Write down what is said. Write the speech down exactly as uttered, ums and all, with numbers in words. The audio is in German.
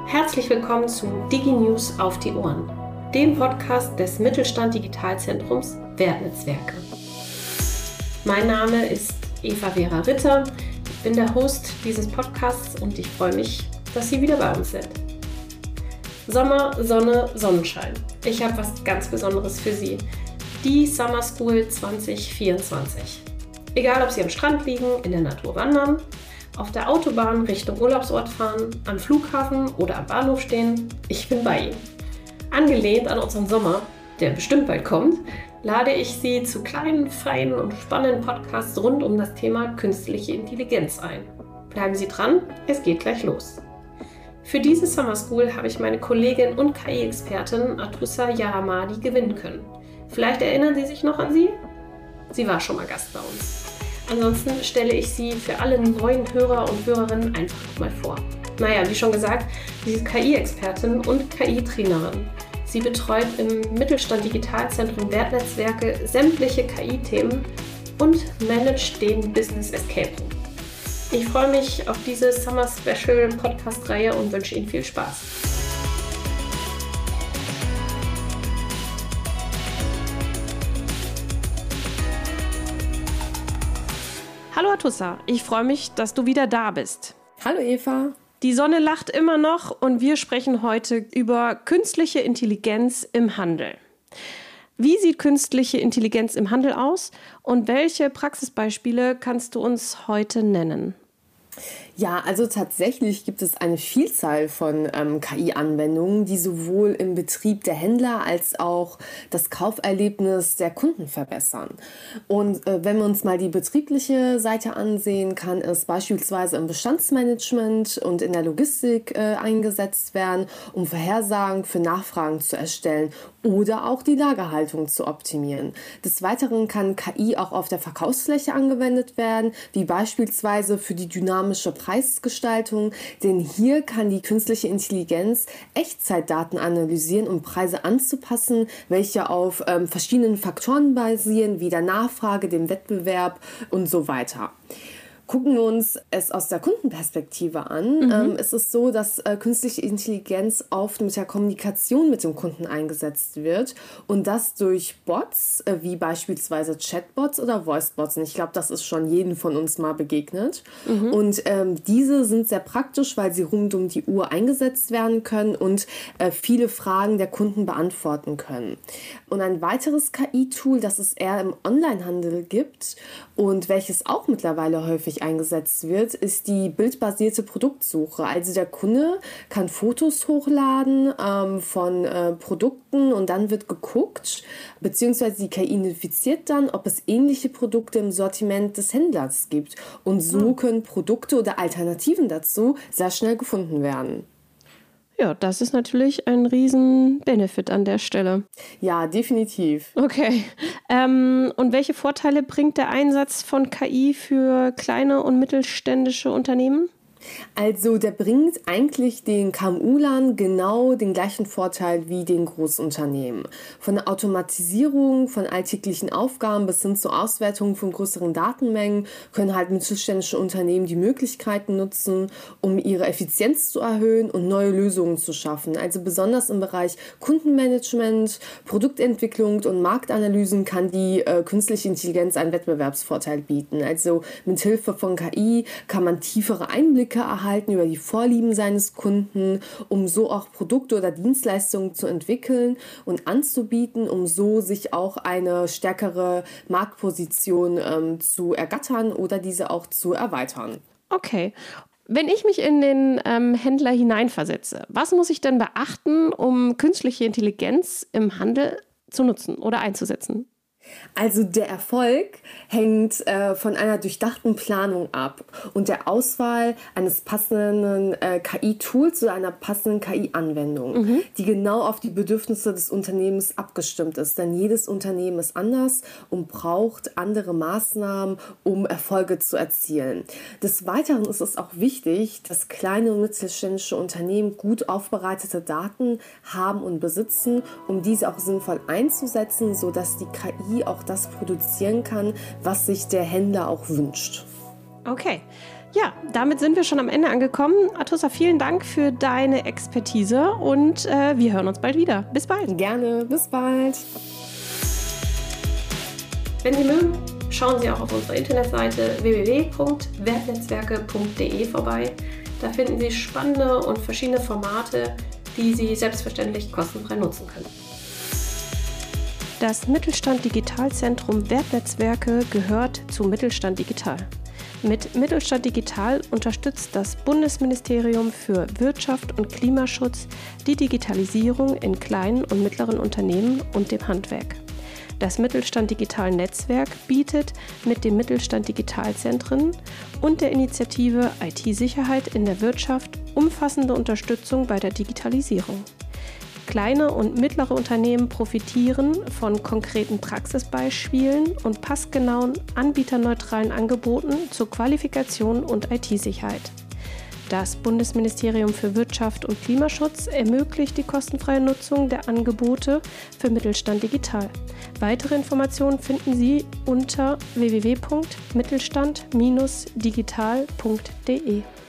Herzlich willkommen zu DigiNews auf die Ohren, dem Podcast des Mittelstand Digitalzentrums Wertnetzwerke. Mein Name ist Eva Vera Ritter, ich bin der Host dieses Podcasts und ich freue mich, dass Sie wieder bei uns sind. Sommer, Sonne, Sonnenschein. Ich habe was ganz Besonderes für Sie. Die Summer School zwanzig vierundzwanzig. Egal, ob Sie am Strand liegen, in der Natur wandern, auf der Autobahn Richtung Urlaubsort fahren, am Flughafen oder am Bahnhof stehen, ich bin bei Ihnen. Angelehnt an unseren Sommer, der bestimmt bald kommt, lade ich Sie zu kleinen, feinen und spannenden Podcasts rund um das Thema künstliche Intelligenz ein. Bleiben Sie dran, es geht gleich los. Für diese Summer School habe ich meine Kollegin und K I-Expertin Atoussa Yaramadi gewinnen können. Vielleicht erinnern Sie sich noch an sie? Sie war schon mal Gast bei uns. Ansonsten stelle ich sie für alle neuen Hörer und Hörerinnen einfach mal vor. Naja, wie schon gesagt, sie ist K I-Expertin und K I-Trainerin. Sie betreut im Mittelstand Digitalzentrum Wertnetzwerke sämtliche K I-Themen und managt den Business Escape Room. Ich freue mich auf diese Summer Special Podcast-Reihe und wünsche Ihnen viel Spaß. Hallo Atoussa, ich freue mich, dass du wieder da bist. Hallo Eva. Die Sonne lacht immer noch und wir sprechen heute über künstliche Intelligenz im Handel. Wie sieht künstliche Intelligenz im Handel aus und welche Praxisbeispiele kannst du uns heute nennen? Ja, also tatsächlich gibt es eine Vielzahl von ähm, K I-Anwendungen, die sowohl im Betrieb der Händler als auch das Kauferlebnis der Kunden verbessern. Und äh, wenn wir uns mal die betriebliche Seite ansehen, kann es beispielsweise im Bestandsmanagement und in der Logistik äh, eingesetzt werden, um Vorhersagen für Nachfragen zu erstellen oder auch die Lagerhaltung zu optimieren. Des Weiteren kann K I auch auf der Verkaufsfläche angewendet werden, wie beispielsweise für die dynamische Preisgestaltung, denn hier kann die künstliche Intelligenz Echtzeitdaten analysieren, um Preise anzupassen, welche auf ähm, verschiedenen Faktoren basieren, wie der Nachfrage, dem Wettbewerb und so weiter. Gucken wir uns es aus der Kundenperspektive an. Mhm. Ähm, es ist so, dass äh, künstliche Intelligenz oft mit der Kommunikation mit dem Kunden eingesetzt wird und das durch Bots, äh, wie beispielsweise Chatbots oder Voicebots. Und ich glaube, das ist schon jedem von uns mal begegnet. Mhm. Und ähm, diese sind sehr praktisch, weil sie rund um die Uhr eingesetzt werden können und äh, viele Fragen der Kunden beantworten können. Und ein weiteres K I-Tool, das es eher im Onlinehandel gibt und welches auch mittlerweile häufig eingesetzt wird, ist die bildbasierte Produktsuche. Also der Kunde kann Fotos hochladen ähm, von äh, Produkten und dann wird geguckt, beziehungsweise die K I identifiziert dann, ob es ähnliche Produkte im Sortiment des Händlers gibt. Und so können Produkte oder Alternativen dazu sehr schnell gefunden werden. Ja, das ist natürlich ein riesen Benefit an der Stelle. Ja, definitiv. Okay. Ähm, und welche Vorteile bringt der Einsatz von K I für kleine und mittelständische Unternehmen? Also der bringt eigentlich den K M U-Lern genau den gleichen Vorteil wie den Großunternehmen. Von der Automatisierung von alltäglichen Aufgaben bis hin zur Auswertung von größeren Datenmengen können halt mittelständische Unternehmen die Möglichkeiten nutzen, um ihre Effizienz zu erhöhen und neue Lösungen zu schaffen. Also besonders im Bereich Kundenmanagement, Produktentwicklung und Marktanalysen kann die äh, künstliche Intelligenz einen Wettbewerbsvorteil bieten. Also mit Hilfe von K I kann man tiefere Einblicke erhalten über die Vorlieben seines Kunden, um so auch Produkte oder Dienstleistungen zu entwickeln und anzubieten, um so sich auch eine stärkere Marktposition ähm, zu ergattern oder diese auch zu erweitern. Okay. Wenn ich mich in den ähm, Händler hineinversetze, was muss ich denn beachten, um künstliche Intelligenz im Handel zu nutzen oder einzusetzen? Also der Erfolg hängt äh, von einer durchdachten Planung ab und der Auswahl eines passenden äh, K I-Tools oder einer passenden K I-Anwendung, mhm. die genau auf die Bedürfnisse des Unternehmens abgestimmt ist. Denn jedes Unternehmen ist anders und braucht andere Maßnahmen, um Erfolge zu erzielen. Des Weiteren ist es auch wichtig, dass kleine und mittelständische Unternehmen gut aufbereitete Daten haben und besitzen, um diese auch sinnvoll einzusetzen, sodass die K I auch das produzieren kann, was sich der Händler auch wünscht. Okay, Ja, damit sind wir schon am Ende angekommen. Atussa, vielen Dank für deine Expertise und äh, wir hören uns bald wieder. Bis bald. Gerne, bis bald. Wenn Sie mögen, schauen Sie auch auf unserer Internetseite w w w punkt wertnetzwerke punkt d e vorbei. Da finden Sie spannende und verschiedene Formate, die Sie selbstverständlich kostenfrei nutzen können. Das Mittelstand Digitalzentrum Wertnetzwerke gehört zu Mittelstand Digital. Mit Mittelstand Digital unterstützt das Bundesministerium für Wirtschaft und Klimaschutz die Digitalisierung in kleinen und mittleren Unternehmen und dem Handwerk. Das Mittelstand Digital Netzwerk bietet mit dem Mittelstand Digitalzentren und der Initiative I T-Sicherheit in der Wirtschaft umfassende Unterstützung bei der Digitalisierung. Kleine und mittlere Unternehmen profitieren von konkreten Praxisbeispielen und passgenauen, anbieterneutralen Angeboten zur Qualifikation und I T-Sicherheit. Das Bundesministerium für Wirtschaft und Klimaschutz ermöglicht die kostenfreie Nutzung der Angebote für Mittelstand Digital. Weitere Informationen finden Sie unter w w w punkt mittelstand dash digital punkt d e.